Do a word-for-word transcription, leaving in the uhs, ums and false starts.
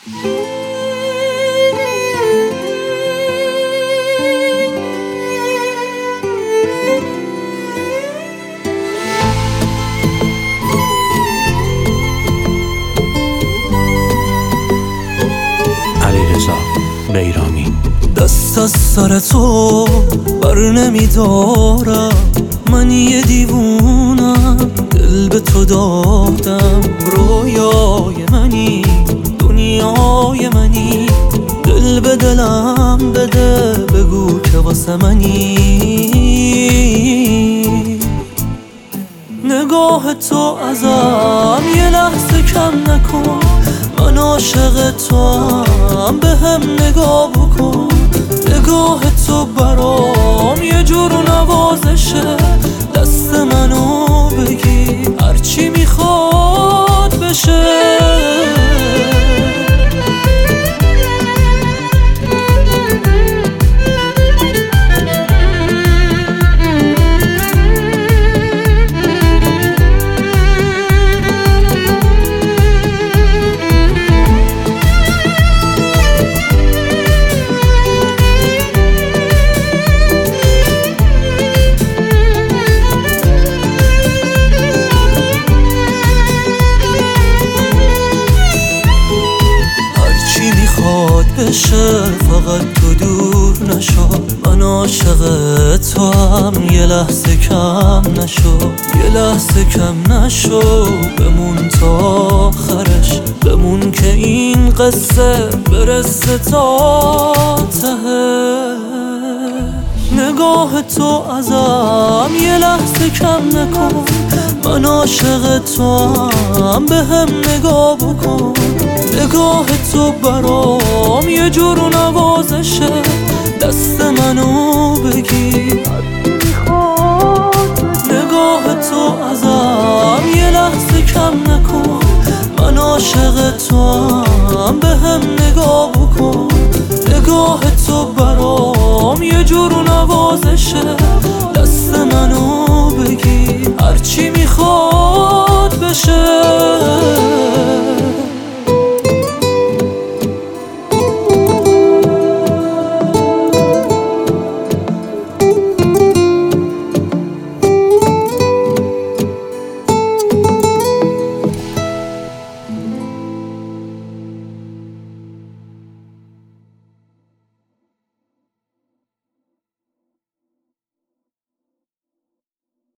بیرامی دست از سر تو بر نمیدارم، من یه دیوونم دل به تو دادم. رویای منی دنیای منی، دل به دلم بده بگو که واسه منی. نگاه تو ازم یه لحظه کم نکن، من عاشق تو هم به هم نگاه بکن. نگاه تو برام یه جور نوازشه، دست منو بگی هرچی میخواد بشه. بشه فقط تو دور نشو، من عاشق تو هم یه لحظه کم نشو. یه لحظه کم نشو بمون تا آخرش، بمون که این قصه برسه تا ته. نگاه تو ازم یه لحظه کم نکن، من عاشق تو هم به هم نگاه بکن. نگاه تو برام یه جور نوازشه، دست منو بگی نگاه تو ازم یه لحظه کم نکن، من عاشق تو هم به هم نگاه بکن. نگاه تو برام یه جور نوازشه، دست منو بگی هرچی میخواد بشه.